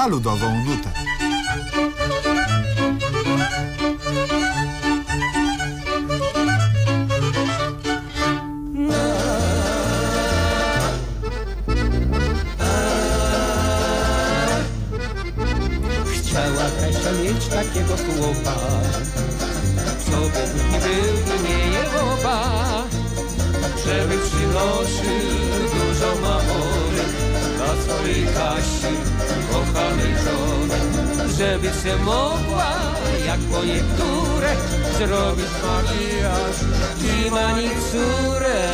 na ludową nutę. Chciała Kasia mieć takiego chłopa, co by nie był, nie jełoba, żeby przynosił dużo mamory dla swojej Kasi, kochanej żony, żeby se mogła, jak po niektóre, zrobić makijaż i manicurę.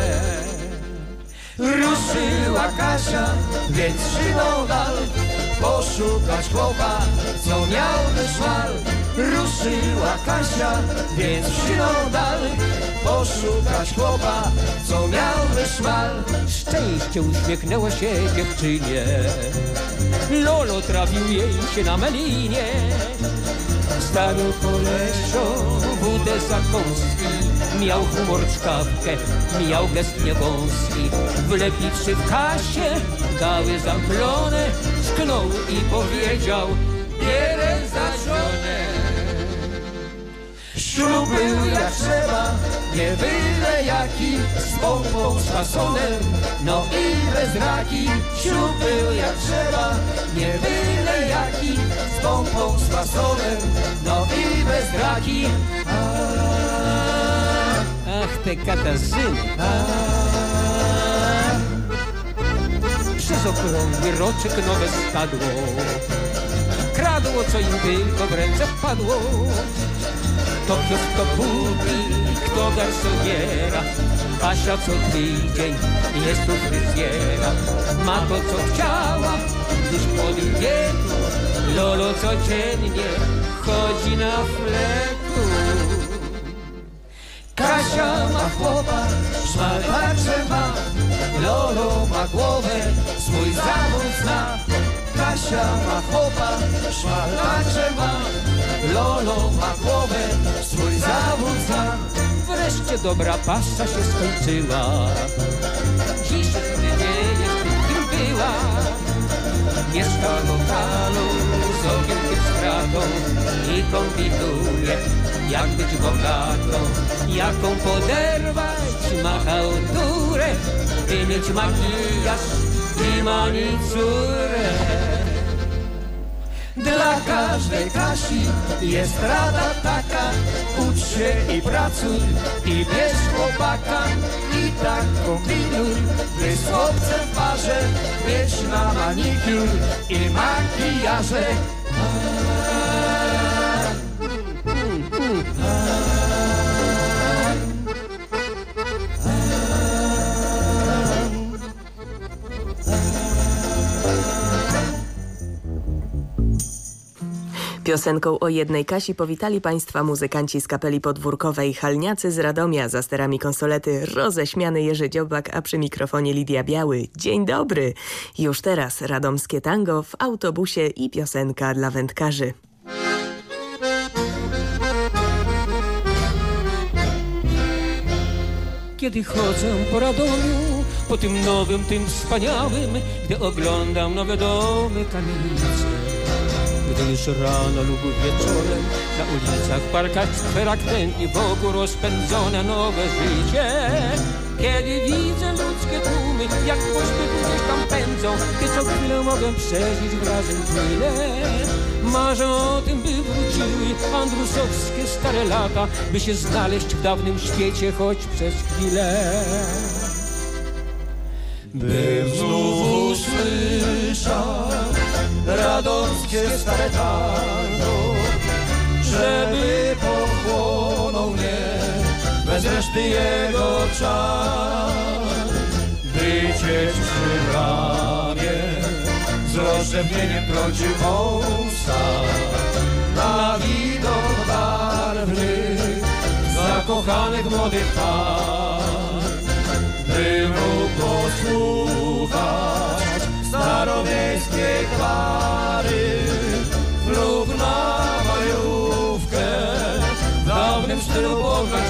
Ruszyła Kasia, więc szybą dal, poszukać chłopa, co miałby szmal. Ruszyła Kasia, więc szybą dal, poszukać chłopa, co miałby szmal. Szczęście uśmiechnęło się dziewczynie, Lolo trafił jej się na melinie. Stawił kolesio wódę za kąski, miał humor czkawkę, miał gest niewąski. Wlepiwszy w Kasię gały zamglone, szknął i powiedział: bierę za żonę. Ślub był jak trzeba, nie byle jaki, z pompą, z fasonem, no i bez raki. Ślub był jak trzeba, nie byle jaki, z pompą, z fasonem, no i bez raki. Ach, te Katarzyny. Przez okrągły roczek nowe stadło kradło, co im tylko w ręce wpadło. To kiosk, to buki, kto garsoniera. Kasia co tydzień jest tu fryzjera. Ma to, co chciała, już po wieku. Lolo codziennie chodzi na fleku. Kasia ma chłopa, szmal także ma. Lolo ma głowę, swój zawód zna. Kasia ma chłopa, szmal także ma. Lolo ma głowę, swój zawód zna. Wreszcie dobra pasa się skończyła. Dziś nie jest kim była. Mieszka w lokalu z okienkiem z kratą i kombinuje, jak być bogatą, jaką poderwać machałturę, by mieć makijaż i manicurę. Dla każdej Kasi jest rada taka: ucz się i pracuj i bierz chłopaka. I tak kombinuj, by z chłopcem w parze mieć na manikur i makijaże. Piosenką o jednej Kasi powitali Państwa muzykanci z kapeli podwórkowej Halniacy z Radomia. Za sterami konsolety roześmiany Jerzy Dziobak, a przy mikrofonie Lidia Biały. Dzień dobry! Już teraz radomskie tango w autobusie i piosenka dla wędkarzy. Kiedy chodzę po Radomiu, po tym nowym, tym wspaniałym, gdy oglądam nowe domy, kamienice, gdy już rano lub wieczorem na ulicach, parkach, skwerach tętni wokół rozpędzone nowe życie. Kiedy widzę ludzkie tłumy, jak pośpiech gdzieś tam pędzą, gdy co chwilę mogę przeżyć wrażeń tyle. Marzę o tym, by wróciły andrusowskie stare lata, by się znaleźć w dawnym świecie choć przez chwilę. Bym znów usłyszał radomskie stare tango, żeby pochłonął mnie bez reszty jego czar. Wyciec przy ramię, z rozrzewnieniem trącił wąsa, na widok barwnych, zakochanych młodych par. By mógł posłuchać starowiejskiej kwary lub na majówkę w dawnym stylu poznać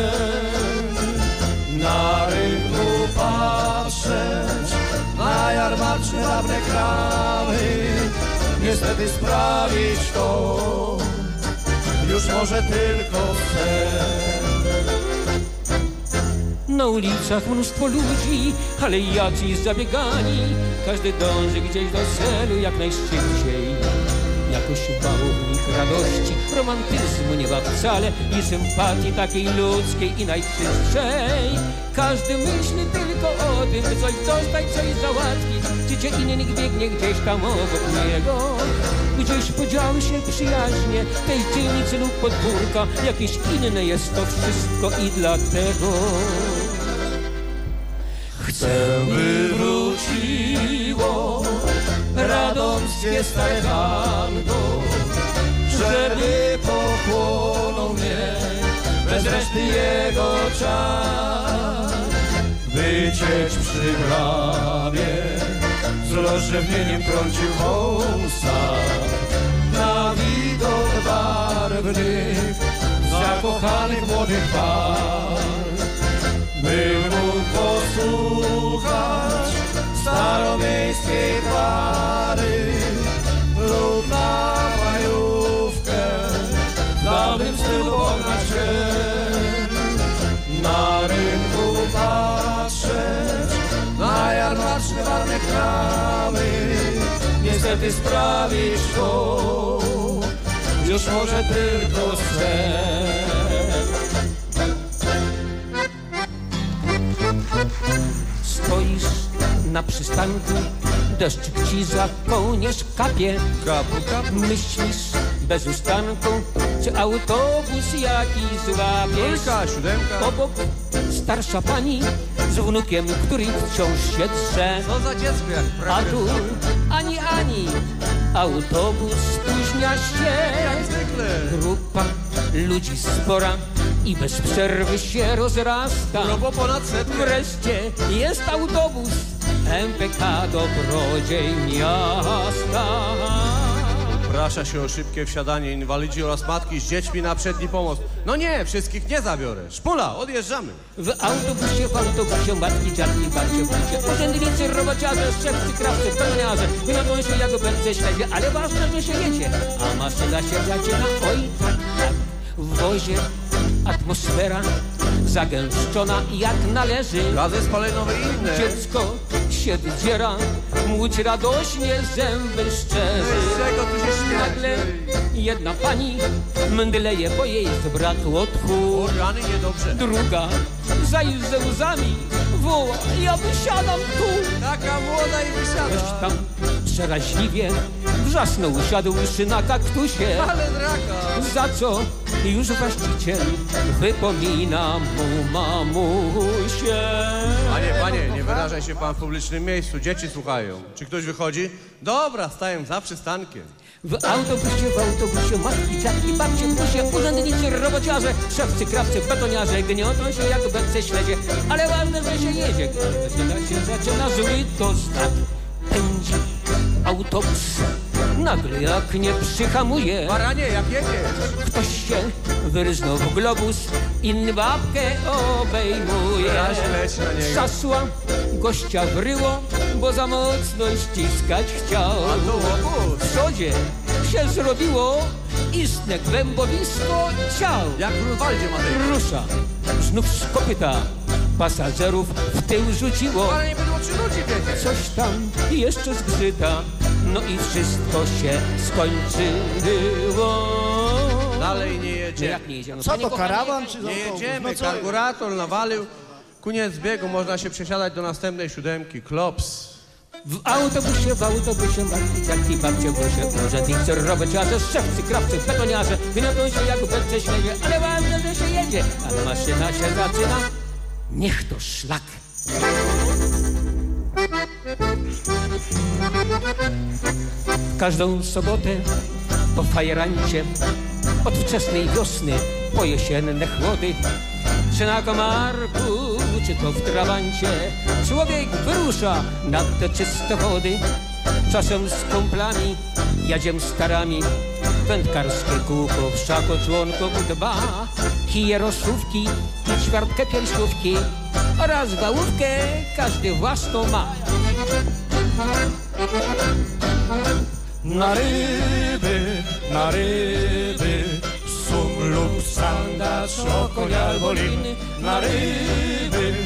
na rynku patrzeć na jarmarczne dawne kramy, niestety sprawić to już może tylko sen. Na ulicach mnóstwo ludzi, ale jacyś zabiegani. Każdy dąży gdzieś do celu jak najszybciej. Jakoś bałownik radości, romantyzmu nie ma wcale i sympatii takiej ludzkiej i najczystszej. Każdy myśli tylko o tym, by coś dostać, coś załatwić. Życie innych biegnie gdzieś tam obok niego. Gdzieś podziały się przyjaźnie tej dzielnicy lub podwórka. Jakieś inne jest to wszystko i dlatego chcę, by wróciło radomskie stare tango, żeby pochłonął mnie bez reszty jego czar. Wycieć przy bramie, z rozrzewnieniem trącił wąsa na widok barwnych, zakochanych młodych par. By mógł posłuchać staromiejskiej pary lub na majówkę w dawnym stylu pognać się, na rynku patrzeć na jarmarczne barwne kramy. Niestety sprawić to już może tylko sen. stoisz na przystanku, deszczyk ci za kołnierz kapie. Myślisz bez ustanku, czy autobus jakiś złapiesz. Obok starsza pani z wnukiem, który wciąż się drze. Co za dziecko jak a tu ani, autobus spóźnia się. Jak zwykle. Grupa ludzi spora i bez przerwy się rozrasta. No bo ponad setkę. Wreszcie jest autobus MPK Dobrodziej Miasta. Prasza się o szybkie wsiadanie inwalidzi oraz matki z dziećmi na przedni pomost. No nie, wszystkich nie zabiorę. Szpula, odjeżdżamy. W autobusie matki, dziadki, babcie, wujcie, urzędnicy, robociarze, szewcy, krawcy, pełniarze. Wynoszą się jak obecne śledzie, ale ważne, że się jedzie. A maszyna się zaczyna, oj tak. W wozie atmosfera zagęszczona jak należy. Gazy spalinowe i inne. Dziecko się wdziera, łódź radośnie zęby szczerzy. Z czego tu się śmiać? Nagle jedna pani mdleje, bo jej zbrakło tchu. Organy niedobrze. Druga zajść ze łzami woła, ja wysiadam tu. Taka młoda i Ktoś wysiada. tam przeraźliwie wrzasnął, usiadłszy na kaktusie. Ale draka. Za co już właściciel wypomina mu mamusie. Panie, nie wyrażaj się pan w publicznym miejscu. Dzieci słuchają. Czy ktoś wychodzi? Dobra, staję za przystankiem. W autobusie matki, dziadki, babcie, wnusie, urzędnicy, robociarze, szewcy, krawcy, betoniarze gniotą się jak bebce śledzie, ale ważne, że się jedzie. Gdy się zaczyna zły, to znak pędzi autobus. Nagle jak nie przyhamuje, Baranie, jak jedziesz? ktoś się wyryznął w globus, inny babkę obejmuje. Raz leć na niego. Szasła gościa wryło, bo za mocno ściskać chciał. A tu łobuz. W przodzie się zrobiło istne głębowisko ciał. Jak w Grunwaldzie, Matej. Rusza, znów z kopyta pasażerów w tył rzuciło. Ale nie było przy ludzi, wiecie. Coś tam jeszcze zgrzyta, no i wszystko się skończyło. Dalej nie Nie, jedziemy. jak nie jedziemy? Co Panie to, kochanie, karawan czy Nie autobus? jedziemy, No co? karburator nawalił. Koniec biegu, można się przesiadać do następnej siódemki. Klops. W autobusie matki, dziadki, babcie, wnusie, urzędnicy, robociarze, szewcy, krawcy, betoniarze gniotą się jak bebce śledzie, ale ważne, że się jedzie, a maszyna się zaczyna. Niech to szlak. W każdą sobotę po fajerancie, od wczesnej wiosny po jesienne chłody, czy na komarku, czy to w trawancie, człowiek wyrusza nad te czyste wody. Czasem z kumplami, jadziem starami, wędkarskie kółko wszak o członków dba, kije roszówki i ćwiartkę piersiówki oraz wałówkę każdy własną ma. na ryby, sum lub sandacz, okoń albo lin, na ryby,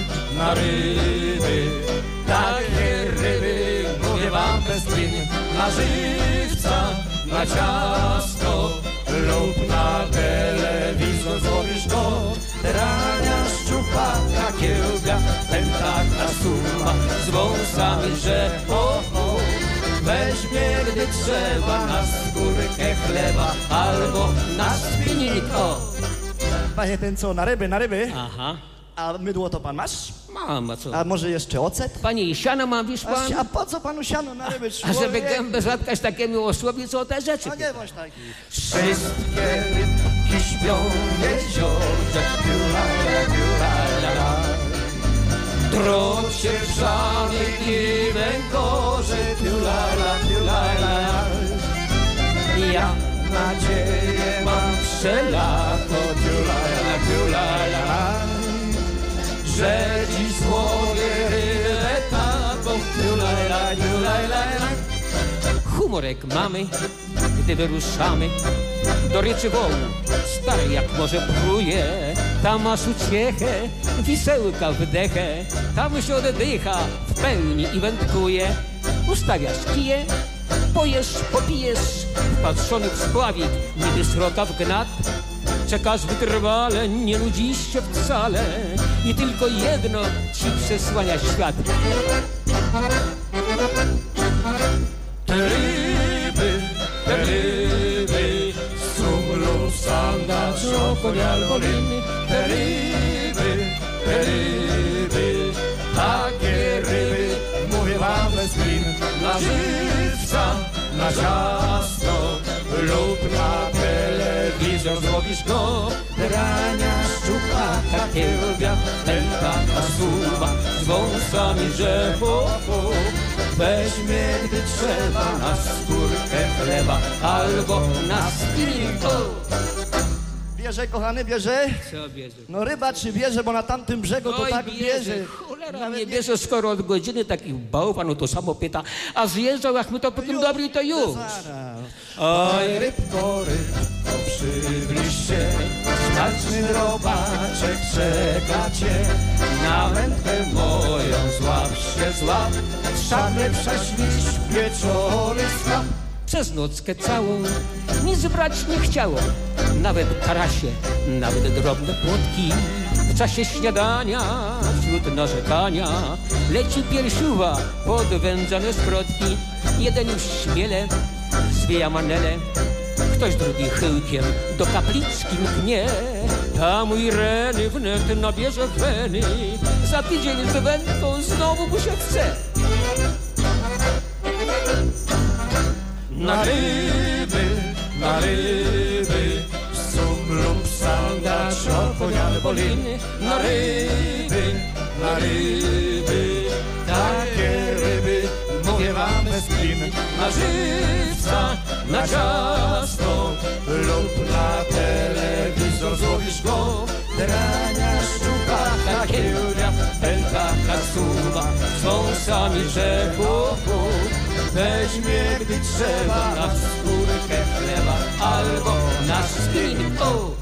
takie ryby, mówię wam bez klin, na żywca, na ciasto lub na telewizor złowisz go, rania, szczupaka, kiełbia, pętaka, suma z wąsami, że weźmie, gdy trzeba, na skórkę chleba albo na spinning. Panie, ten co, na ryby? Aha, A mydło to pan masz? mam, a co? A może jeszcze ocet? Panie, i siano mam, wiesz pan? A po co panu siano na ryby? A żeby gębę zatkać takiemu osłowi, co te rzeczy? A nie bądź taki. Wszystkie rybki śpią w jeziorze, piulala. Drog się wrzany i węgorze, piulala. Ja nadzieję mam przelato, piulala. Że dziś złowię rybę taką, piulala. Humorek mamy, gdy wyruszamy do ryczy wołu. Stary jak morze pruje, tam masz uciechę, wisełka wdechę, tam się oddycha w pełni i wędkuje. Ustawiasz kije, pojesz, popijesz, wpatrzony w spławik, niby sroka w gnat. Czekasz wytrwale, nie nudzisz się wcale i tylko jedno ci przesłania świat. Te ryby, sum lub sandacz, okoń albo lin. Te ryby, takie ryby, mówię wam bez klin. Na żywca, na ciasto lub na telewizor złowisz go. Rania, szczupaka, kiełbia, pętaka, suma z wąsami, że weźmie, gdy trzeba, na skórkę chleba albo na spinning. Bierze, kochany, bierze? Co bierze? No ryba czy bierze, bo na tamtym brzegu to tak bierze. Cholera, Nawet nie bierze, skoro od godziny takich bałwanów to samo pyta, a zjeżdżał, jak my to potem dobry, to już. Oj, rybko, przybliż się, smaczny robaczek czeka cię. Na wędkę moją złap się, szable prześlić, pieczony sklep. Przez nockę całą nic brać nie chciało, nawet karasie, nawet drobne płotki. W czasie śniadania, wśród narzekania, leci piersiuwa, podwędzane sprotki. Jeden już śmiele zwija manele, ktoś drugi chyłkiem do kapliczki mknie. Tam Ireny wnet nabierze weny, za tydzień z wędką znowu mu się chce. Na ryby, sum lub sandacz, okoń albo lin. Na ryby, takie ryby, mówię wam bez klin. Na żywca, na ciasto lub na telewizor złowisz go. Rania, szczupaka, kiełbia, pętaka, suma z wąsami, że weźmie, gdy trzeba, na skórkę chleba albo na spinning.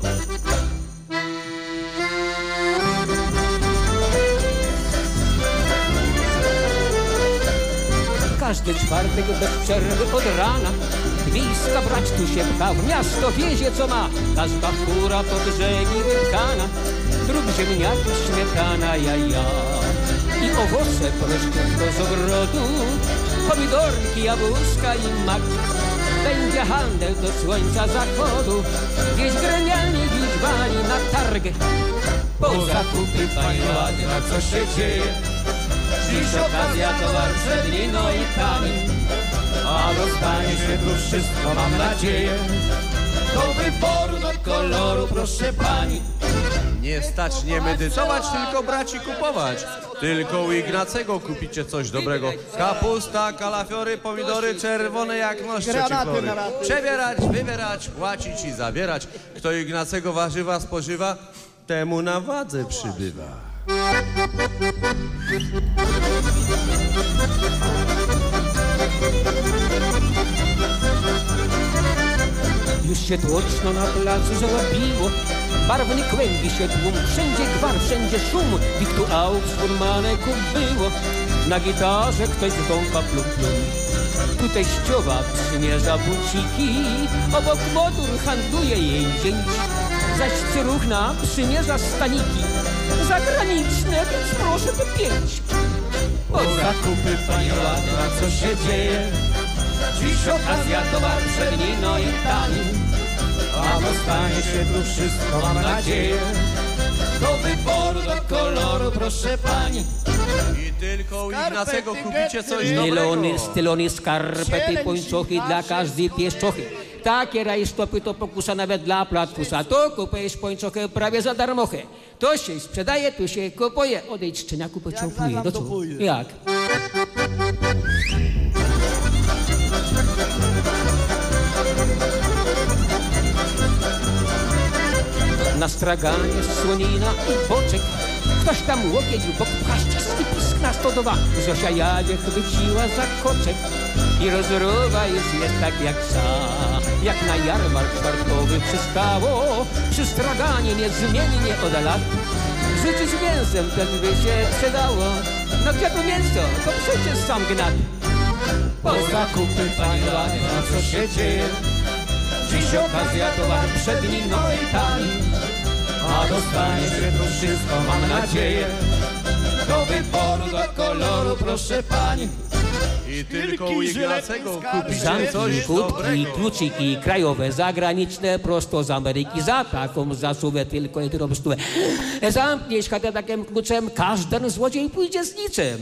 Każdy czwartek bez przerwy od rana wiejska brać tu się pcha, w miasto wiezie co ma. Każda fura po brzegi wypchana, drób ziemniaki, śmietana, jaja i owoce proszczutko z ogrodu, pomidorki, jabłuszka i mak. Będzie handel do słońca zachodu, wieś gremialnie liczbani na targę. Po zakupy pani ładna, co się dzieje? Dziś okazja, towar przedni, no i tani, a dostanie się tu wszystko, mam nadzieję. Do wyboru, do koloru, proszę pani. Nie stać nie medytować, tylko brać i kupować. Tylko u Ignacego kupicie coś dobrego. Kapusta, kalafiory, pomidory czerwone jak noż trzeciklory. Przebierać, wybierać, płacić i zabierać. Kto Ignacego warzywa spożywa, temu na wadze przybywa. Już się tłoczno na placu zrobiło, barwny kłębi się tłum, wszędzie gwar, wszędzie szum, ich tu aut furmaneków było. Na gitarze ktoś wącha plum plum. Tu teściowa przymierza buciki, obok motor handluje jej zięć, zaś cyruchna przymierza staniki zagraniczne, więc proszę te 5. O zakupy, pani ładna, co się dzieje? Dziś okazja, towar przedni, no i tani, a dostanie się tu wszystko, mam nadzieję. Do wyboru, do koloru, proszę pani. I tylko u Ignacego kupicie coś dobrego. Nylony, stylony, skarpety, pończochy dla każdej pieszczochy. Takie rajstopy to pokusa nawet dla platfusa. Tu kupujesz pończochę prawie za darmochę. To się sprzedaje, tu się kupuje. Odejdź, szczeniaku, pociąguje. No co? Jak? Na straganie słonina i boczek. Ktoś tam łokieć w bok płaszczyski pisk na 102. Zosia jadzie chwyciła za koczek i rozruwa już jest tak jak jak na jarmark czwartkowy przystało. Przy straganie niezmiennie od lat życzyć mięsem też by się przydało. No gdzie to mięso? To przecież sam gnat. Po zakupy, pani ładna, co się dzieje? Dziś okazja, towar przedni, no i tani, a dostanie się tu wszystko, mam nadzieję. Do wyboru, do koloru, proszę pani. I tylko u Ignacego kupicie Zamki, coś kłódki, dobrego. kluczyki krajowe, zagraniczne, prosto z Ameryki. Za taką zasuwę tylko i drobną stówę. Zamkniesz chatę takim kluczem, każdy złodziej pójdzie z niczym.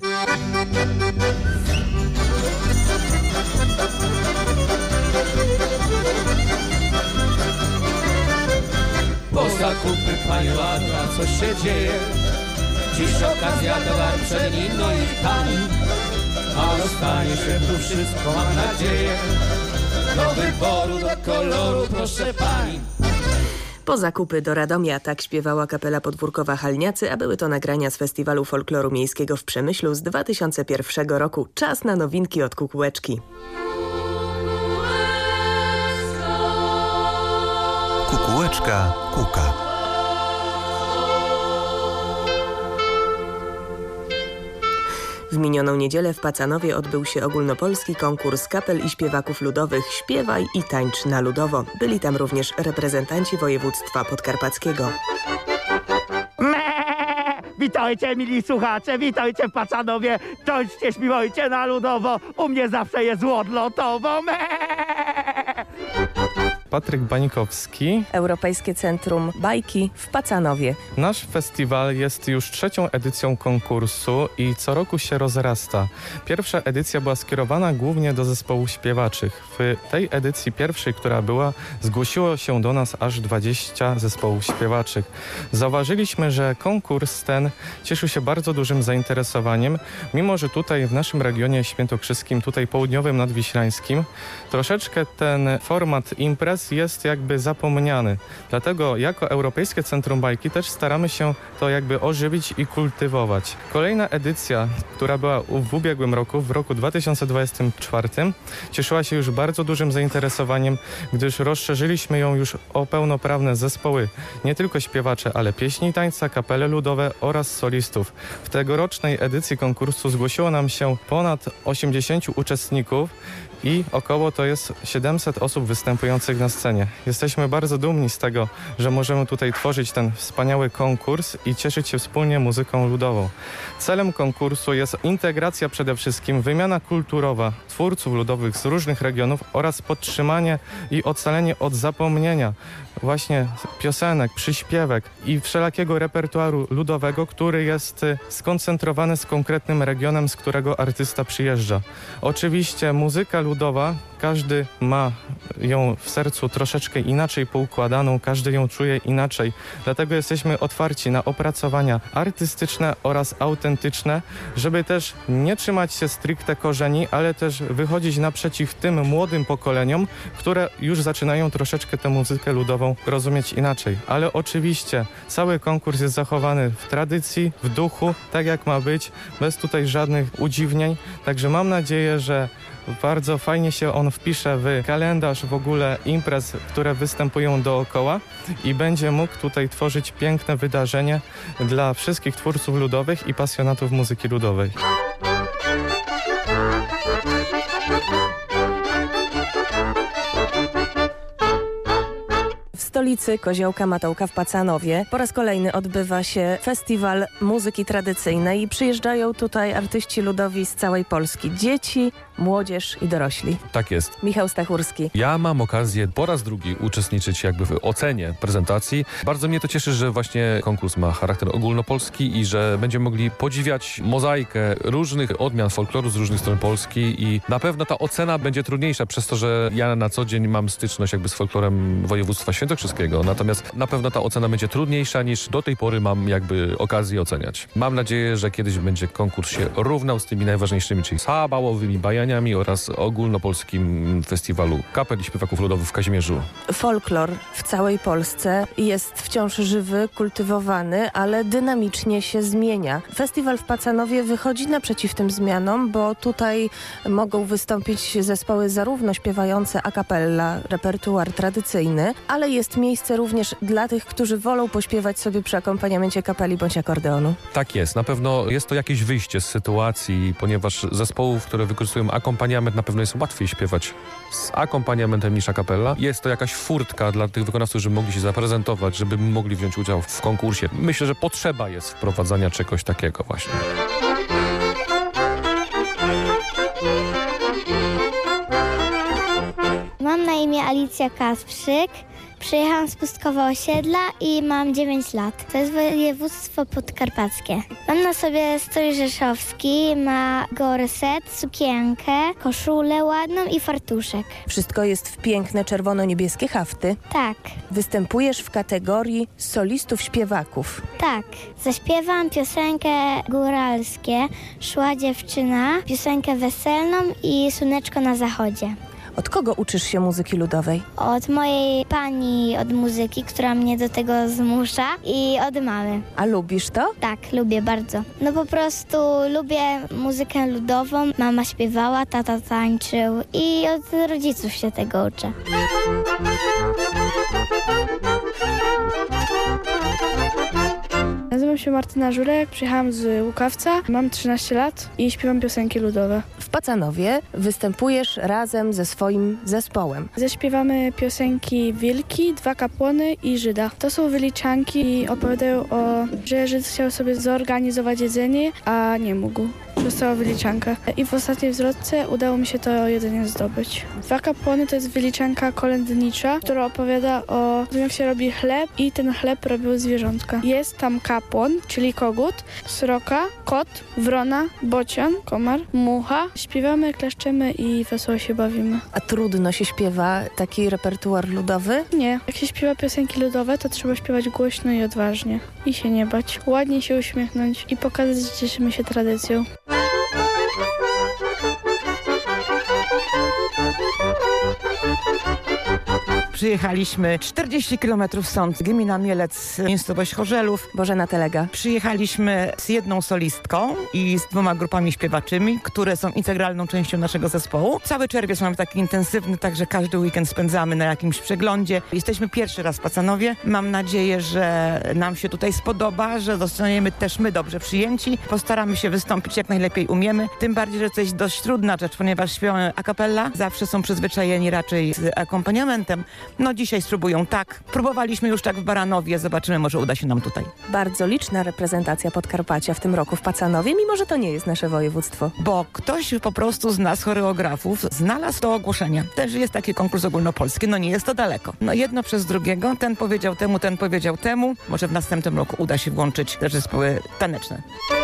Po zakupy, pani ładna, co się dzieje? Dziś okazja, towar przedni, no i tani, a dostanie się tu wszystko, mam nadzieję. Do wyboru, do koloru, proszę pani. Po zakupy do Radomia, tak śpiewała kapela podwórkowa Halniacy, a były to nagrania z Festiwalu Folkloru Miejskiego w Przemyślu z 2001 roku. Czas na nowinki od Kukułeczki. Kukułeczka kuka. W minioną niedzielę w Pacanowie odbył się ogólnopolski konkurs kapel i śpiewaków ludowych Śpiewaj i tańcz na ludowo. Byli tam również reprezentanci województwa podkarpackiego. Witajcie, mili słuchacze, witajcie w Pacanowie. Tańczcie, śpiewajcie na ludowo. U mnie zawsze jest odlotowo. Patryk Bańkowski. Europejskie Centrum Bajki w Pacanowie. Nasz festiwal jest już 3. edycją konkursu i co roku się rozrasta. Pierwsza edycja była skierowana głównie do zespołów śpiewaczych. W tej edycji pierwszej, która była, zgłosiło się do nas aż 20 zespołów śpiewaczych. Zauważyliśmy, że konkurs ten cieszył się bardzo dużym zainteresowaniem, mimo że tutaj w naszym regionie świętokrzyskim, tutaj południowym nadwiślańskim, troszeczkę ten format imprez jest jakby zapomniany. Dlatego jako Europejskie Centrum Bajki też staramy się to jakby ożywić i kultywować. Kolejna edycja, która była w ubiegłym roku, w roku 2024, cieszyła się już bardzo dużym zainteresowaniem, gdyż rozszerzyliśmy ją już o pełnoprawne zespoły, nie tylko śpiewacze, ale pieśni i tańca, kapele ludowe oraz solistów. W tegorocznej edycji konkursu zgłosiło nam się ponad 80 uczestników i około to jest 700 osób występujących na scenie. Jesteśmy bardzo dumni z tego, że możemy tutaj tworzyć ten wspaniały konkurs i cieszyć się wspólnie muzyką ludową. Celem konkursu jest integracja przede wszystkim, wymiana kulturowa twórców ludowych z różnych regionów oraz podtrzymanie i ocalenie od zapomnienia właśnie piosenek, przyśpiewek i wszelakiego repertuaru ludowego, który jest skoncentrowany z konkretnym regionem, z którego artysta przyjeżdża. Oczywiście muzyka ludowa, każdy ma ją w sercu troszeczkę inaczej poukładaną, każdy ją czuje inaczej. Dlatego jesteśmy otwarci na opracowania artystyczne oraz autentyczne, żeby też nie trzymać się stricte korzeni, ale też wychodzić naprzeciw tym młodym pokoleniom, które już zaczynają troszeczkę tę muzykę ludową rozumieć inaczej. Ale oczywiście cały konkurs jest zachowany w tradycji, w duchu, tak jak ma być, bez tutaj żadnych udziwnień. Także mam nadzieję, że bardzo fajnie się on wpisze w kalendarz w ogóle imprez, które występują dookoła i będzie mógł tutaj tworzyć piękne wydarzenie dla wszystkich twórców ludowych i pasjonatów muzyki ludowej. W stolicy Koziołka Matołka w Pacanowie po raz kolejny odbywa się festiwal muzyki tradycyjnej i przyjeżdżają tutaj artyści ludowi z całej Polski. Dzieci, młodzież i dorośli. Tak jest. Michał Stachurski. Ja mam okazję po raz drugi uczestniczyć jakby w ocenie prezentacji. Bardzo mnie to cieszy, że właśnie konkurs ma charakter ogólnopolski i że będziemy mogli podziwiać mozaikę różnych odmian folkloru z różnych stron Polski i na pewno ta ocena będzie trudniejsza przez to, że ja na co dzień mam styczność jakby z folklorem województwa świętokrzyskiego. Natomiast na pewno ta ocena będzie trudniejsza niż do tej pory mam jakby okazję oceniać. Mam nadzieję, że kiedyś będzie konkurs się równał z tymi najważniejszymi, czyli sabałowymi bajaniami oraz ogólnopolskim festiwalu kapel i śpiewaków ludowych w Kazimierzu. Folklor w całej Polsce jest wciąż żywy, kultywowany, ale dynamicznie się zmienia. Festiwal w Pacanowie wychodzi naprzeciw tym zmianom, bo tutaj mogą wystąpić zespoły zarówno śpiewające a cappella, repertuar tradycyjny, ale jest miejsce również dla tych, którzy wolą pośpiewać sobie przy akompaniamencie kapeli bądź akordeonu. Tak jest. Na pewno jest to jakieś wyjście z sytuacji, ponieważ zespołów, które wykorzystują akompaniament, na pewno jest łatwiej śpiewać z akompaniamentem niż a cappella. Jest to jakaś furtka dla tych wykonawców, żeby mogli się zaprezentować, żeby mogli wziąć udział w konkursie. Myślę, że potrzeba jest wprowadzania czegoś takiego właśnie. Mam na imię Alicja Kasprzyk. Przyjechałam z Pustkowa Osiedla i mam 9 lat. To jest województwo podkarpackie. Mam na sobie strój rzeszowski, ma gorset, sukienkę, koszulę ładną i fartuszek. Wszystko jest w piękne czerwono-niebieskie hafty. Tak. Występujesz w kategorii solistów śpiewaków. Tak. Zaśpiewam piosenkę góralskie, Szła dziewczyna, piosenkę weselną i Słoneczko na zachodzie. Od kogo uczysz się muzyki ludowej? Od mojej pani od muzyki, która mnie do tego zmusza i od mamy. A lubisz to? Tak, lubię bardzo. No po prostu lubię muzykę ludową. Mama śpiewała, tata tańczył i od rodziców się tego uczę. Nazywam się Martyna Żurek, przyjechałam z Łukawca, mam 13 lat i śpiewam piosenki ludowe. W Pacanowie występujesz razem ze swoim zespołem. Zaśpiewamy piosenki Wilki, Dwa kapłany i Żyda. To są wyliczanki i opowiadają że Żyd chciał sobie zorganizować jedzenie, a nie mógł. Została wyliczanka. I w ostatniej zwrotce udało mi się to jedzenie zdobyć. Dwa kapłany to jest wyliczanka kolędnicza, która opowiada o tym, jak się robi chleb i ten chleb robią zwierzątka. Jest tam kapłan, czyli kogut, sroka, kot, wrona, bocian, komar, mucha. Śpiewamy, kleszczymy i wesoło się bawimy. A trudno się śpiewa taki repertuar ludowy? Nie. Jak się śpiewa piosenki ludowe, to trzeba śpiewać głośno i odważnie. I się nie bać. Ładnie się uśmiechnąć i pokazać, że cieszymy się tradycją. Przyjechaliśmy 40 km stąd, gmina Mielec, miejscowość Chorzelów. Bożena Telega. Przyjechaliśmy z jedną solistką i z 2 grupami śpiewaczymi, które są integralną częścią naszego zespołu. Cały czerwiec mamy taki intensywny, także każdy weekend spędzamy na jakimś przeglądzie. Jesteśmy pierwszy raz w Pacanowie. Mam nadzieję, że nam się tutaj spodoba, że zostaniemy też my dobrze przyjęci. Postaramy się wystąpić jak najlepiej umiemy. Tym bardziej, że to jest dość trudna rzecz, ponieważ śpiewamy a cappella. Zawsze są przyzwyczajeni raczej z akompaniamentem. No dzisiaj spróbują tak. Próbowaliśmy już tak w Baranowie. Zobaczymy, może uda się nam tutaj. Bardzo liczna reprezentacja Podkarpacia w tym roku w Pacanowie, mimo że to nie jest nasze województwo. Bo ktoś po prostu z nas, choreografów, znalazł to ogłoszenie. Też jest taki konkurs ogólnopolski. No nie jest to daleko. No jedno przez drugiego. Ten powiedział temu. Może w następnym roku uda się włączyć te zespoły taneczne.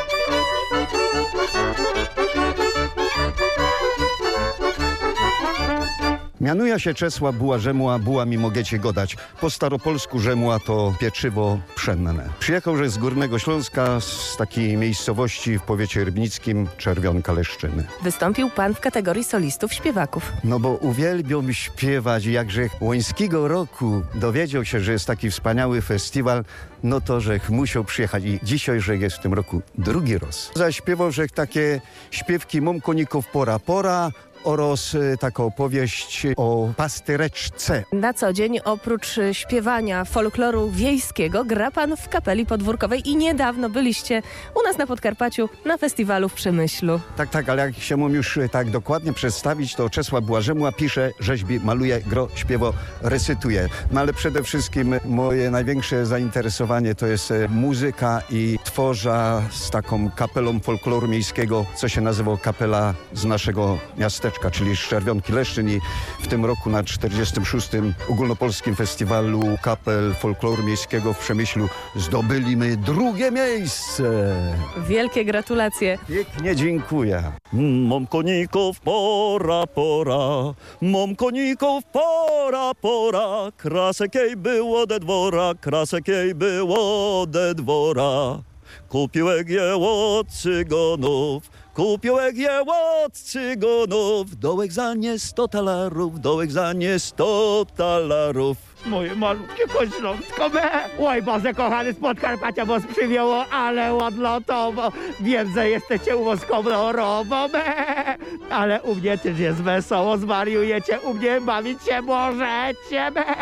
Mianuje się Czesław Buła Rzemła, buła mi mogecie go dać. Po staropolsku Rzemła to pieczywo pszenne. Przyjechał, że z Górnego Śląska, z takiej miejscowości w powiecie rybnickim, Czerwionka Leszczyny. Wystąpił pan w kategorii solistów śpiewaków. No bo uwielbiam śpiewać, jakże Łońskiego roku dowiedział się, że jest taki wspaniały festiwal, no to żech musiał przyjechać i dzisiaj, że jest w tym roku drugi raz. Zaśpiewał, że takie śpiewki mam koników pora, oraz taka opowieść o pastyreczce. Na co dzień oprócz śpiewania folkloru wiejskiego gra pan w kapeli podwórkowej i niedawno byliście u nas na Podkarpaciu na festiwalu w Przemyślu. Tak, ale jak się mam już tak dokładnie przedstawić, to Czesław Błażemuła pisze, rzeźbi, maluje, gro, śpiewa, recytuje. No ale przede wszystkim moje największe zainteresowanie to jest muzyka i tworza z taką kapelą folkloru miejskiego, co się nazywa kapela z naszego miasteczka, czyli z Czerwionki Leszczyn, i w tym roku na 46. Ogólnopolskim Festiwalu Kapel Folkloru Miejskiego w Przemyślu zdobyliśmy 2. miejsce. Wielkie gratulacje. Pięknie dziękuję. Mam koników, pora, mam koników, pora, krasek jej było de dwora, krasek jej było de dwora. Kupiłek je od cygonów, kupiłek je od cygonów, dołek za nie 100 talarów, dołek za nie 100 talarów. Moje malutkie koźlątko me. Oj Boże kochany, z Podkarpacia was przywiało, ale odlotowo. Wiem, że jesteście u was kolorowo me. Ale u mnie też jest wesoło, zwariujecie, u mnie bawić się możecie me.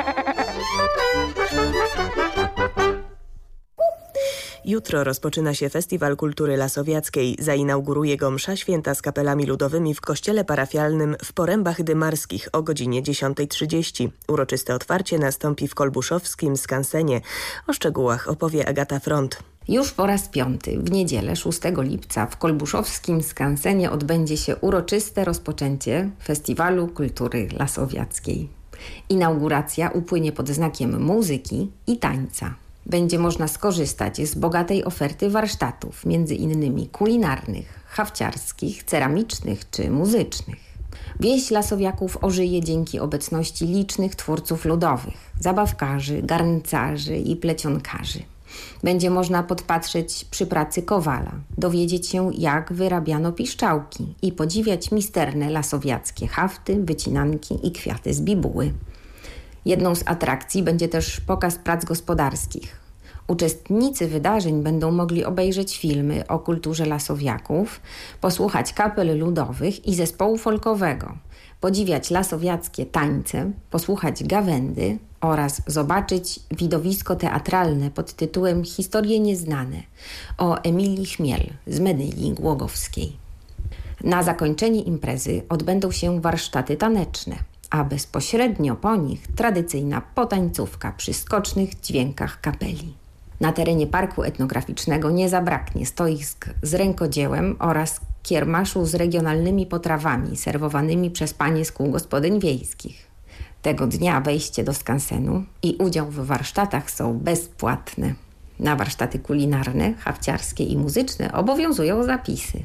Jutro rozpoczyna się Festiwal Kultury Lasowiackiej. Zainauguruje go msza święta z kapelami ludowymi w kościele parafialnym w Porębach Dymarskich o godzinie 10:30. Uroczyste otwarcie nastąpi w kolbuszowskim skansenie. O szczegółach opowie Agata Front. Już po raz 5. w niedzielę 6 lipca w kolbuszowskim skansenie odbędzie się uroczyste rozpoczęcie Festiwalu Kultury Lasowiackiej. Inauguracja upłynie pod znakiem muzyki i tańca. Będzie można skorzystać z bogatej oferty warsztatów, między innymi kulinarnych, hafciarskich, ceramicznych czy muzycznych. Wieś Lasowiaków ożyje dzięki obecności licznych twórców ludowych, zabawkarzy, garncarzy i plecionkarzy. Będzie można podpatrzeć przy pracy kowala, dowiedzieć się, jak wyrabiano piszczałki i podziwiać misterne lasowiackie hafty, wycinanki i kwiaty z bibuły. Jedną z atrakcji będzie też pokaz prac gospodarskich. Uczestnicy wydarzeń będą mogli obejrzeć filmy o kulturze lasowiaków, posłuchać kapel ludowych i zespołu folkowego, podziwiać lasowiackie tańce, posłuchać gawędy oraz zobaczyć widowisko teatralne pod tytułem Historie nieznane o Emilii Chmiel z Medyli Głogowskiej. Na zakończenie imprezy odbędą się warsztaty taneczne, a bezpośrednio po nich tradycyjna potańcówka przy skocznych dźwiękach kapeli. Na terenie parku etnograficznego nie zabraknie stoisk z rękodziełem oraz kiermaszu z regionalnymi potrawami serwowanymi przez panie z kół gospodyń wiejskich. Tego dnia wejście do skansenu i udział w warsztatach są bezpłatne. Na warsztaty kulinarne, hafciarskie i muzyczne obowiązują zapisy.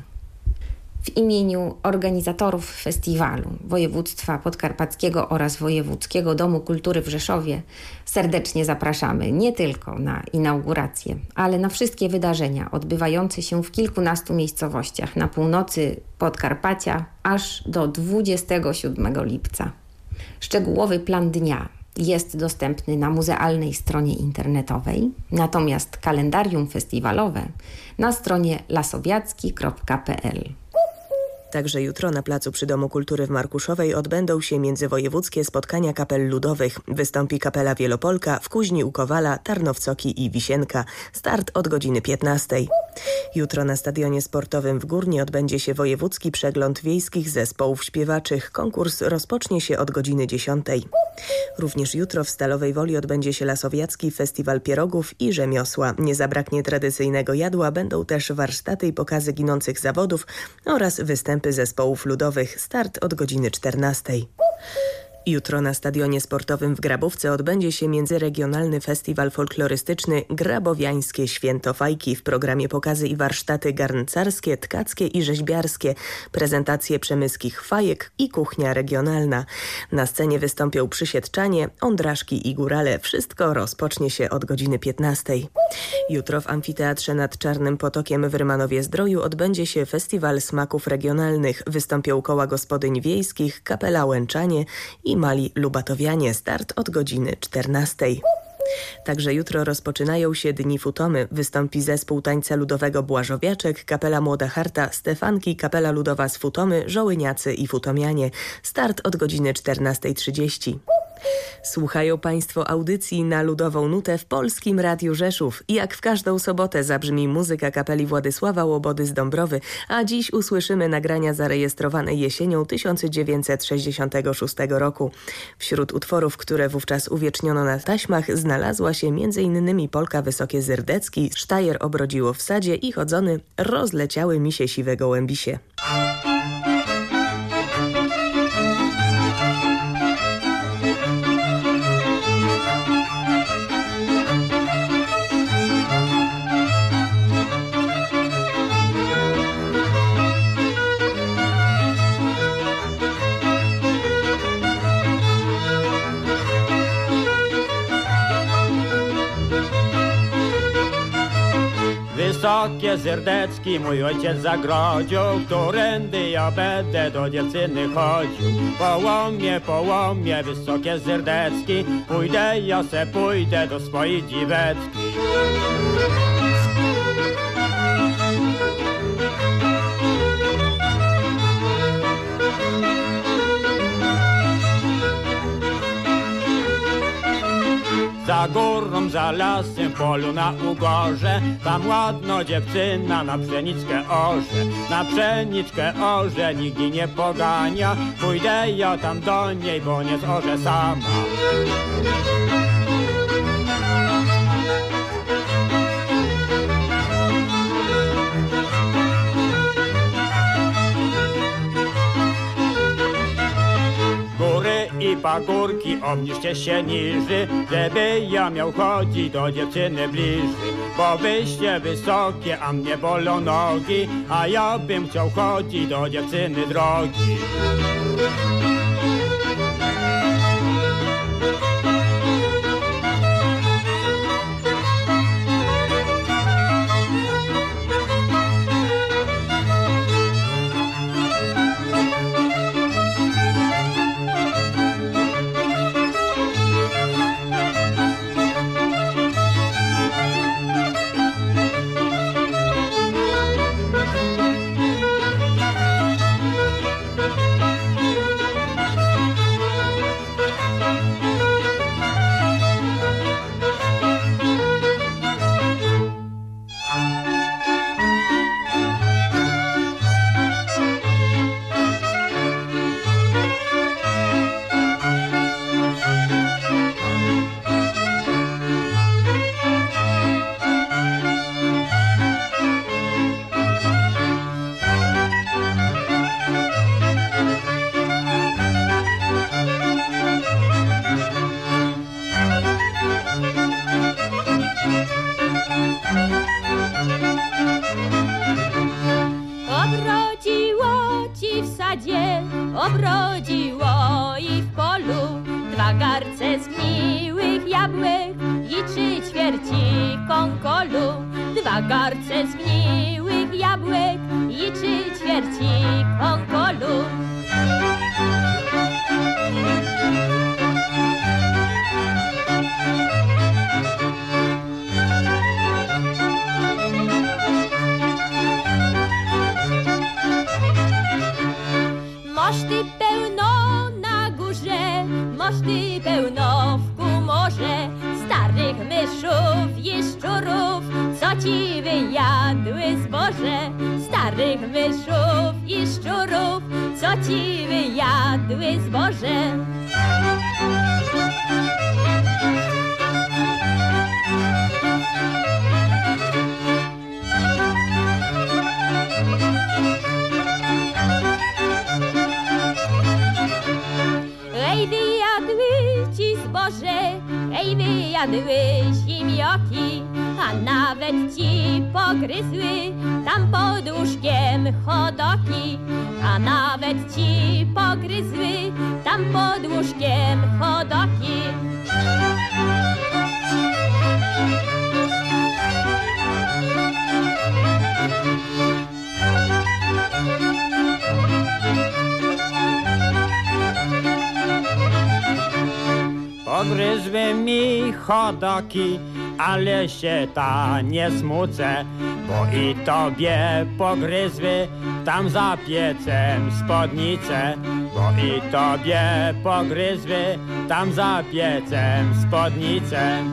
W imieniu organizatorów festiwalu, województwa podkarpackiego oraz Wojewódzkiego Domu Kultury w Rzeszowie serdecznie zapraszamy nie tylko na inaugurację, ale na wszystkie wydarzenia odbywające się w kilkunastu miejscowościach na północy Podkarpacia aż do 27 lipca. Szczegółowy plan dnia jest dostępny na muzealnej stronie internetowej, natomiast kalendarium festiwalowe na stronie lasowiacki.pl. Także jutro na placu przy Domu Kultury w Markuszowej odbędą się międzywojewódzkie spotkania kapel ludowych. Wystąpi kapela Wielopolka w Kuźni u Kowala, Tarnowcoki i Wisienka. Start od godziny 15. Jutro na stadionie sportowym w Górnie odbędzie się wojewódzki przegląd wiejskich zespołów śpiewaczych. Konkurs rozpocznie się od godziny 10. Również jutro w Stalowej Woli odbędzie się Lasowiacki Festiwal Pierogów i Rzemiosła. Nie zabraknie tradycyjnego jadła, będą też warsztaty i pokazy ginących zawodów oraz występy zespołów ludowych. Start od godziny 14. Jutro na stadionie sportowym w Grabówce odbędzie się międzyregionalny festiwal folklorystyczny Grabowiańskie Święto Fajki. W programie pokazy i warsztaty garncarskie, tkackie i rzeźbiarskie, prezentacje przemyskich fajek i kuchnia regionalna. Na scenie wystąpią przysiedczanie, ondraszki i górale. Wszystko rozpocznie się od godziny 15. Jutro w Amfiteatrze nad Czarnym Potokiem w Rymanowie-Zdroju odbędzie się festiwal smaków regionalnych. Wystąpią koła gospodyń wiejskich, kapela Łęczanie i mali lubatowianie. Start od godziny 14. Także jutro rozpoczynają się Dni Futomy. Wystąpi zespół tańca ludowego Błażowiaczek, kapela Młoda Harta, Stefanki, kapela ludowa z Futomy, Żołyniacy i Futomianie. Start od godziny 14:30. Słuchają Państwo audycji na Ludową Nutę w Polskim Radiu Rzeszów. I jak w każdą sobotę zabrzmi muzyka kapeli Władysława Łobody z Dąbrowy, a dziś usłyszymy nagrania zarejestrowane jesienią 1966 roku. Wśród utworów, które wówczas uwieczniono na taśmach, znalazła się m.in. polka Wysokie Zyrdecki, Sztajer obrodziło w sadzie i chodzony Rozleciały mi się siwe gołębisie. Wysokie Zyrdecki mój ojciec zagrodził, którędy ja będę do dziewczyny chodził. Po łomie, Wysokie Zyrdecki, pójdę, ja se pójdę do swojej dziweczki. Za górą, za lasem, w polu na ugorze, tam ładno dziewczyna na pszeniczkę orze. Na pszeniczkę orze, nigdy nie pogania, pójdę ja tam do niej, bo nie zorze sama. I pagórki obniżcie się niży, żeby ja miał chodzić do dziewczyny bliżej. Bo wyście wysokie, a mnie bolą nogi, a ja bym chciał chodzić do dziewczyny drogi. Obrodziło i w polu 2 garce zgniłych jabłek i 3 ćwierci konkolu. 2 garce zgniłych jabłek i 3 ćwierci konkolu. Moszty pełno na górze, moszty pełno w kumorze, starych myszów i szczurów, co ci wyjadły zboże. Starych myszów i szczurów, co ci wyjadły zboże. Ej, wyjadły ci zboże, ej, wyjadły zimioki, a nawet ci pogryzły tam pod łóżkiem chodoki. A nawet ci pogryzły tam pod łóżkiem chodoki. Pogryzły mi chodoki, ale się ta nie smucę, bo i tobie pogryzły tam za piecem spódnice, bo i tobie pogryzły tam za piecem spódnice.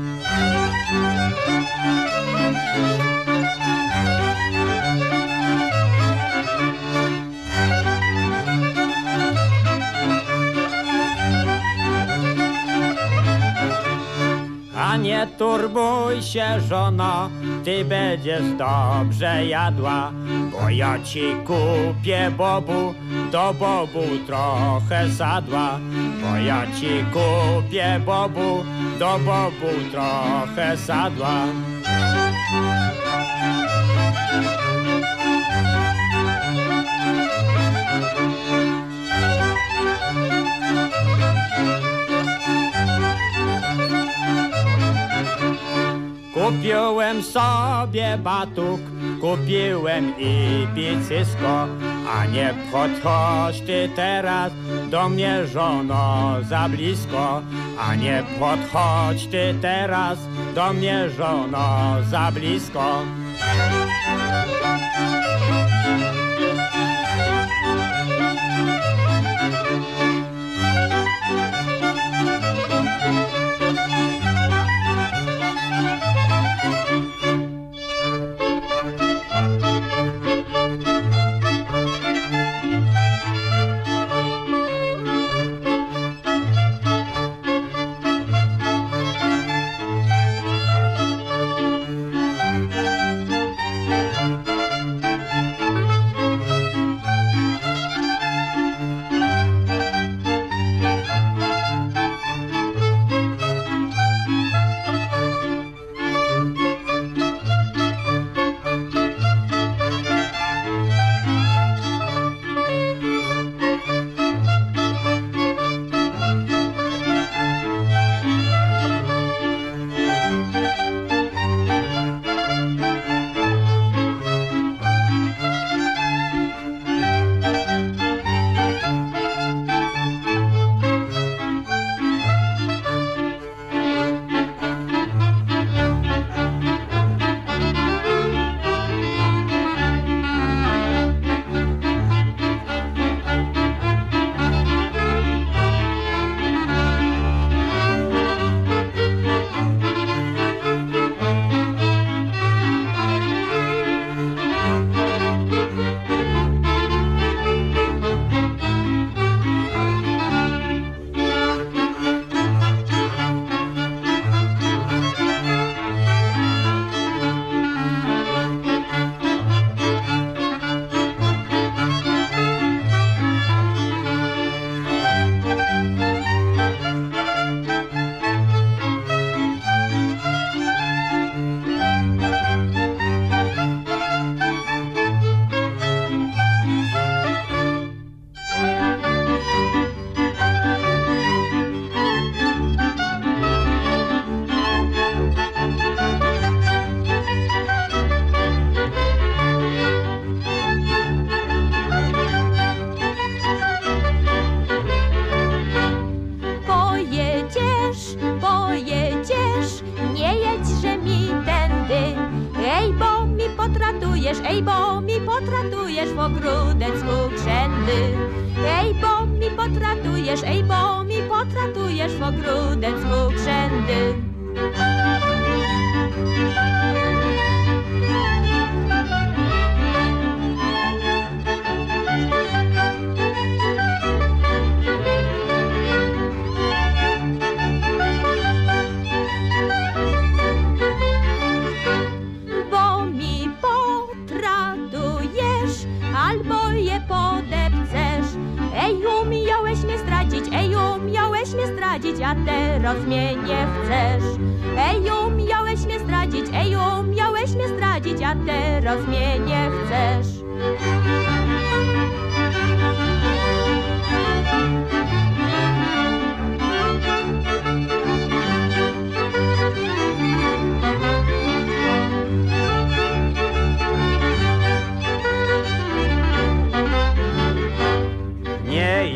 A nie turbuj się, żono, ty będziesz dobrze jadła, bo ja ci kupię bobu, do bobu trochę sadła, bo ja ci kupię bobu, do bobu trochę sadła. Kupiłem sobie batuk, kupiłem i bicysko, a nie podchodź ty teraz do mnie, żono, za blisko, a nie podchodź ty teraz do mnie, żono, za blisko. ej, bo mi potratujesz w ogródecku krzędy. Ej, bo mi potratujesz, ej, bo mi potratujesz w ogródecku krzędy. Albo je podepcesz. Ej, umiałeś mnie zdradzić, ej, umiałeś mnie zdradzić, a teraz mnie nie chcesz. Ej, umiałeś mnie zdradzić, ej, umiałeś mnie zdradzić, a teraz mnie nie chcesz.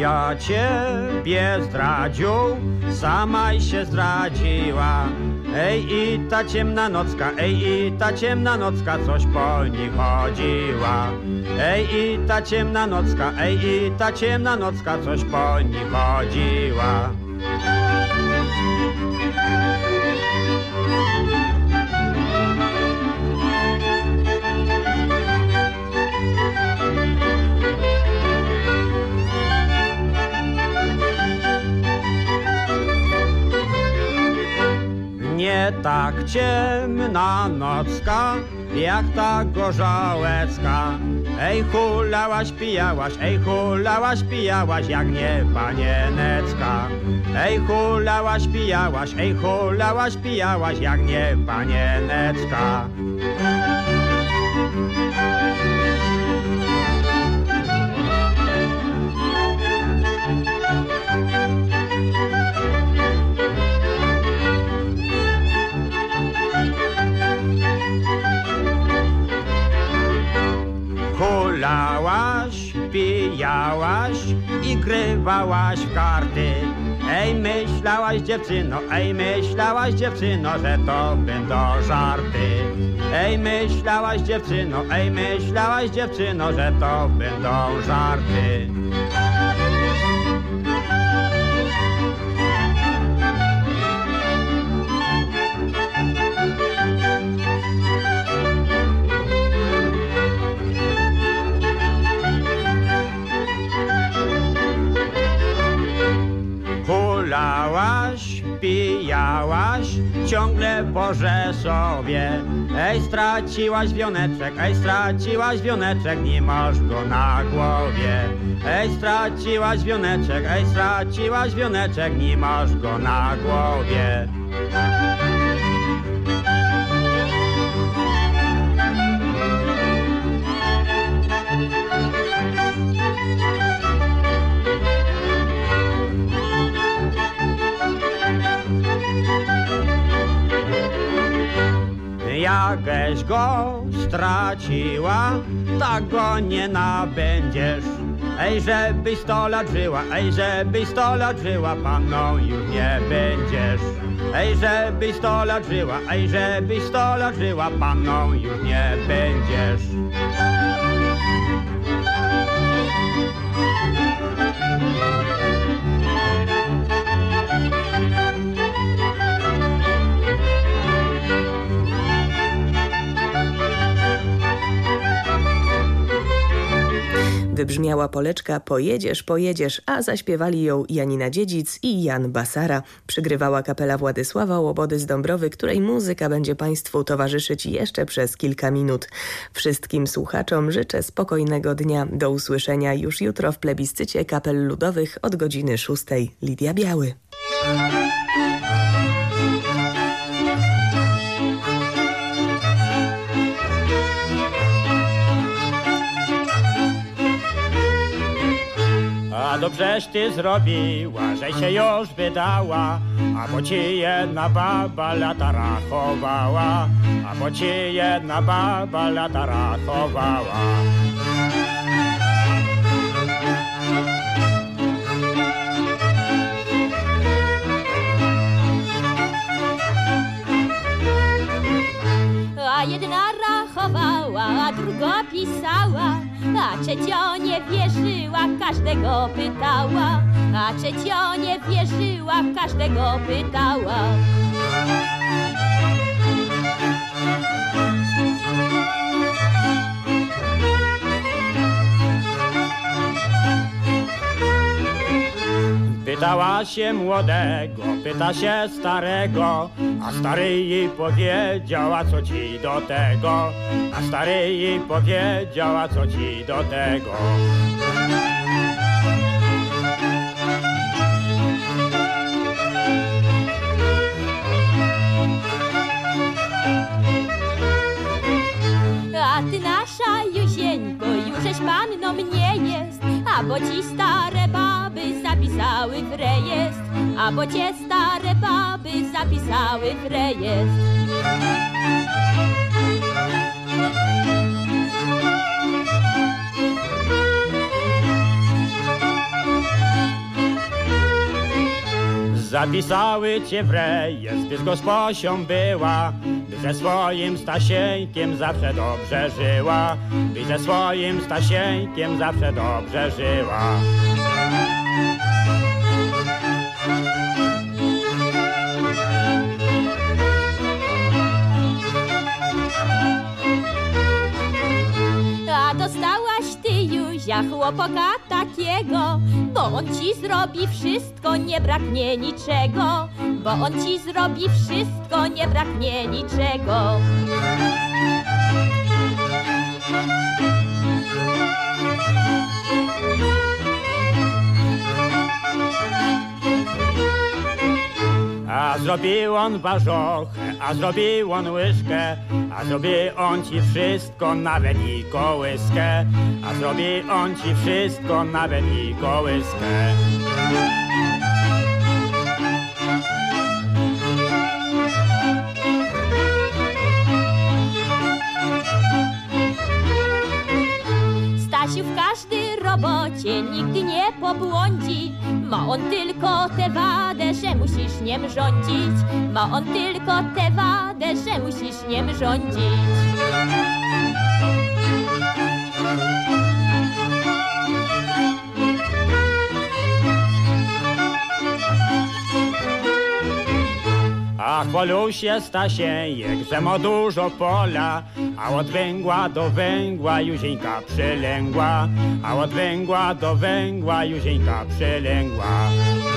ja ciebie zdradził, samaj się zdradziła. Ej i ta ciemna nocka, ej i ta ciemna nocka, coś po nich chodziła. Ej i ta ciemna nocka, ej i ta ciemna nocka, coś po nich chodziła. Nie tak ciemna nocka, jak ta gorzałecka. Ej hulałaś, pijałaś, ej hulałaś, pijałaś, jak nie panienecka. Ej hulałaś, pijałaś, ej hulałaś, pijałaś, jak nie panienecka. Hulałaś, pijałaś i grywałaś w karty. Ej myślałaś dziewczyno, ej myślałaś dziewczyno, że to będą żarty. Ej myślałaś dziewczyno, ej myślałaś dziewczyno, że to będą żarty. Hulałaś, pijałaś, ciągle po Rzeszowie. Ej, straciłaś wioneczek, ej, straciłaś wioneczek, nie masz go na głowie. Ej, straciłaś wioneczek, ej, straciłaś wioneczek, nie masz go na głowie. Jakeś go straciła, tak go nie nabędziesz. Ej, żebyś 100 lat żyła, ej, żebyś 100 lat żyła, panną już nie będziesz. Ej, żebyś 100 lat żyła, ej, żebyś 100 lat żyła, panną już nie będziesz. Wybrzmiała Poleczka Pojedziesz, pojedziesz, a zaśpiewali ją Janina Dziedzic i Jan Basara. Przygrywała kapela Władysława Łobody z Dąbrowy, której muzyka będzie Państwu towarzyszyć jeszcze przez kilka minut. Wszystkim słuchaczom życzę spokojnego dnia. Do usłyszenia już jutro w plebiscycie kapel ludowych od godziny 6. Lidia Biały. A dobrześ ty zrobiła, że się już wydała, a bo ci jedna baba lata rachowała, a bo ci jedna baba lata rachowała. A jedna rachowała, a druga pisała, a trzecia nie wierzyła, każdego pytała, a trzecia nie wierzyła, każdego pytała. Pytała się młodego, pyta się starego, a stary jej powiedział, a co ci do tego? A stary jej powiedział, a co ci do tego? A ty nasza Józieńko, jużeś panną mnie jest, a bo ci stare baby zapisały w rejestr, a bo cię stare baby zapisały w rejestr. Zapisały cię w rejestr, by z gosposią była, by ze swoim Stasieńkiem zawsze dobrze żyła, by ze swoim Stasieńkiem zawsze dobrze żyła. A dostałaś ty, Józia, chłopaka takiego, bo on ci zrobi wszystko, nie braknie niczego, bo on ci zrobi wszystko, nie braknie niczego. A zrobił on warzochę, a zrobił on łyżkę, a zrobi on ci wszystko, nawet i kołyskę, a zrobi on ci wszystko, nawet i kołyskę. Stasiu w każdej robocie nigdy nie pobłądzi. Ma on tylko tę wadę, że musisz niem rządzić. Ma on tylko tę wadę, że musisz niem rządzić. A chwalił się Stasieńek, że ma dużo pola, a od węgła do węgła Józieńka przylęgła, a od węgła do węgła Józieńka przylęgła.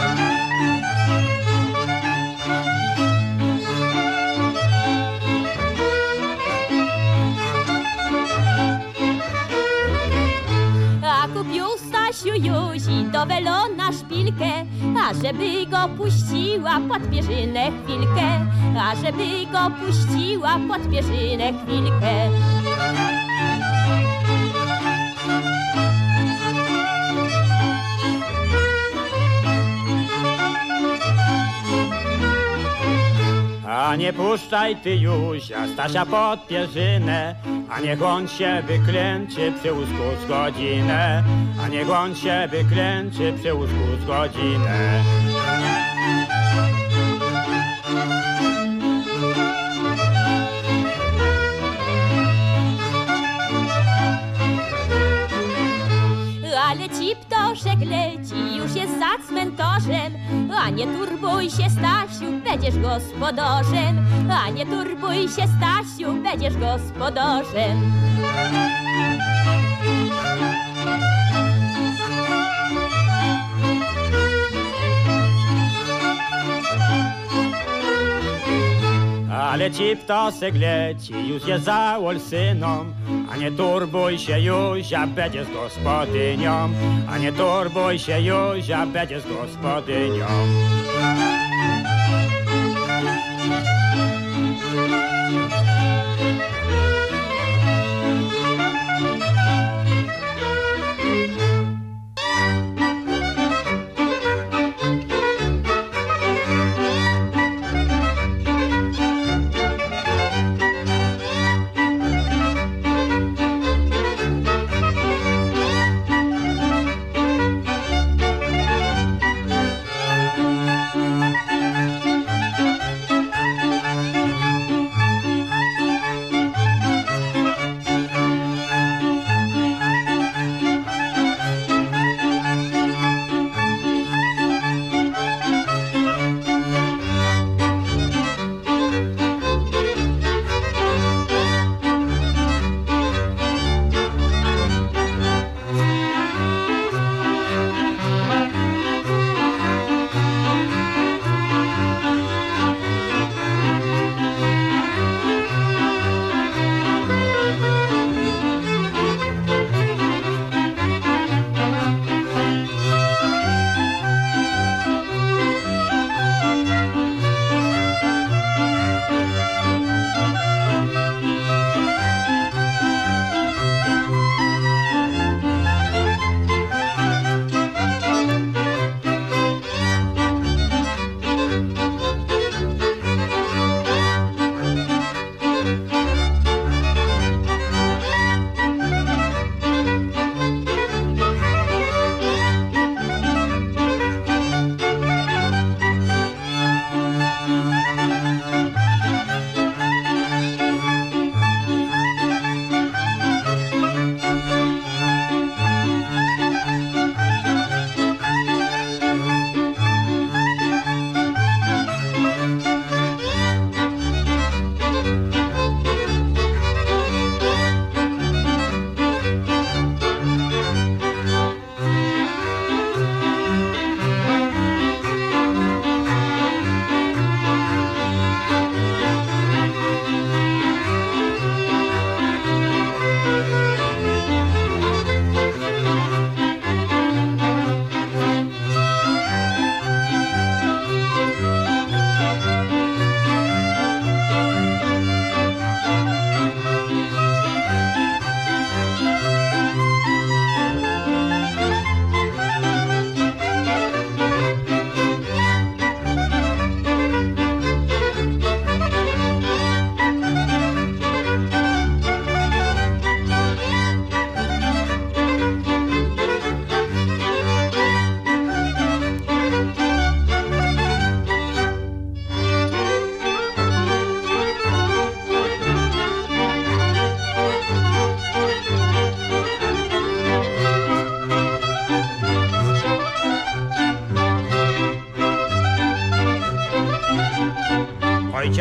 A kupił Stasiu Józi do welona szpilkę, a żeby go puściła pod pierzynę chwilkę, a żeby go puściła pod pierzynę chwilkę. A nie puszczaj ty Józia Stasia pod pierzynę, a niech on się wyklęczy przy łóżku z godzinę, a niech on się wyklęczy przy łóżku z godzinę. Ale ci ptoszek leci, już jest za cmentarzem. A nie turbuj się, Stasiu, będziesz gospodarzem. A nie turbuj się, Stasiu, będziesz gospodarzem. Ale ci ptosek leci, już jest za Olsyną, a nie turbuj się Józia, będziesz gospodynią, a nie turbuj się Józia, będziesz gospodynią.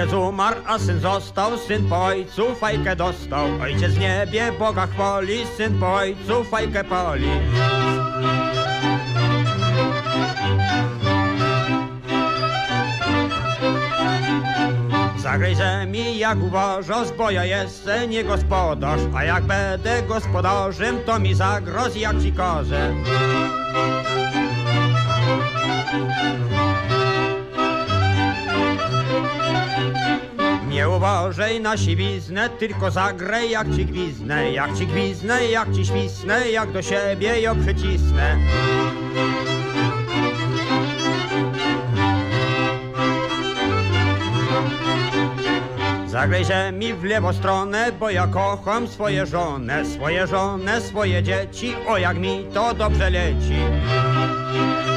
Ojciec umarł, a syn został, syn po ojcu fajkę dostał. Ojciec w niebie Boga chwali, syn po ojcu fajkę pali. Zagryzie mi jak uważasz, bo ja jestem nie gospodarz, a jak będę gospodarzem, to mi zagrozi jak ci każe. Nie uważaj na siwiznę, tylko zagraj jak ci gwiznę, jak ci gwiznę, jak ci świsnę, jak do siebie ją przycisnę. Zagrajże mi w lewą stronę, bo ja kocham swoje żonę, swoje dzieci, o jak mi to dobrze leci.